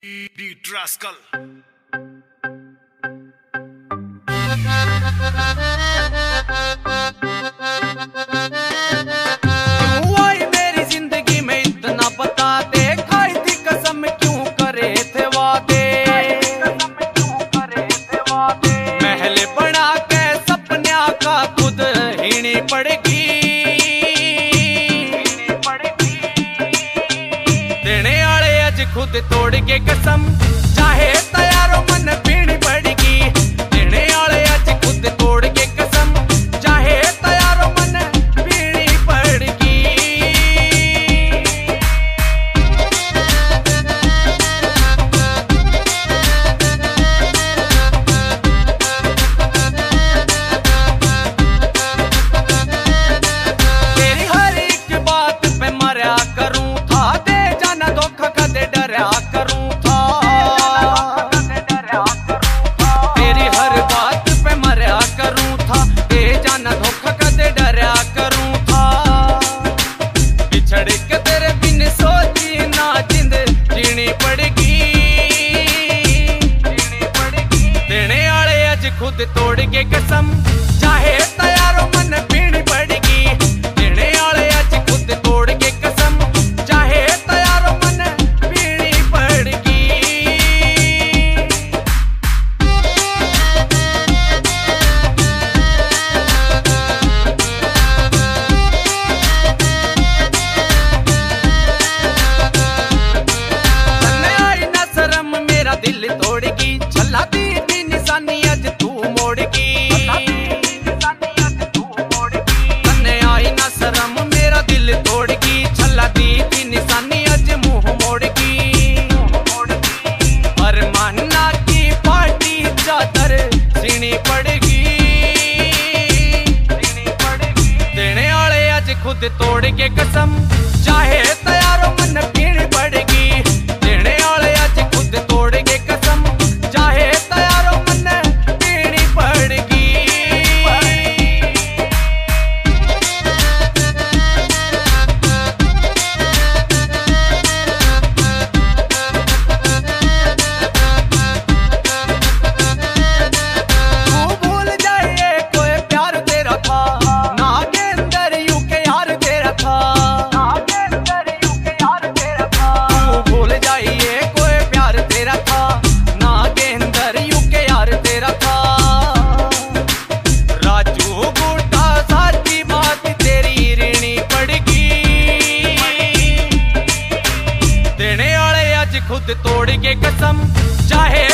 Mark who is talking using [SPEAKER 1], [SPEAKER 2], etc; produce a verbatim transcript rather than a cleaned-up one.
[SPEAKER 1] Beat Rascal.
[SPEAKER 2] मेरी जिंदगी में इतना बता दे, खाई थी कसम क्यों करे थे वादे, महल बना के सपना का खुद हिणी पड़ेगी, देने वाले अज खुद तोड़ के कसम, चाहे तैयारो मन पीनी पड़ेगी, देने वाले अज खुद तोड़ के कसम, चाहे तैयारो मन पीनी पड़ेगी। तेरी हर एक बात पे मरा करूं था, दे जाना धोखा कदे डरा करूं था, तेरी हर बात पे मरा करूं था, दे जाना धोखा कदे डरा करूं था, बिछड़ के तेरे बिन सोची ना जिंद जीनी पड़ेगी, देने वाले अज खुद तोड़ के कसम, चाहे तैयारो मन पीनी पड़ेगी, देने वाले अज खुद तोड़ के कसम, चाहे तैयारो मन पीनी पड़ेगी। तन्ने आई ना शर्म मेरा दिल तोड़गी, छल्ला दी थी निशानी अज तू मोड़गी, तन्ने आई ना शर्म मेरा दिल तोड़गी, छल्ला दी थी निशानी अज मुंह मोड़गी, पर मानना की पार्टी चादर सीनी पड़ेगी, देने वाले अज खुद तोड़ के कसम, चाहे तैयारो मन पीनी पड़ेगी, देने वाले अज खुद तोड़ के कसम, चाहे तैयारो मन पीनी पड़ेगी। तू भूल जाइए कोई प्यार तेरा था, ना के अंदर यूं के यार तेरा था, तू भूल जाइए कोई प्यार तेरा था, ना के अंदर यूं के यार तेरा था, राजू बूटा सारी बात तेरी ऋणी पड़ेगी, देने वाले अज खुद तोड़ के कसम, चाहे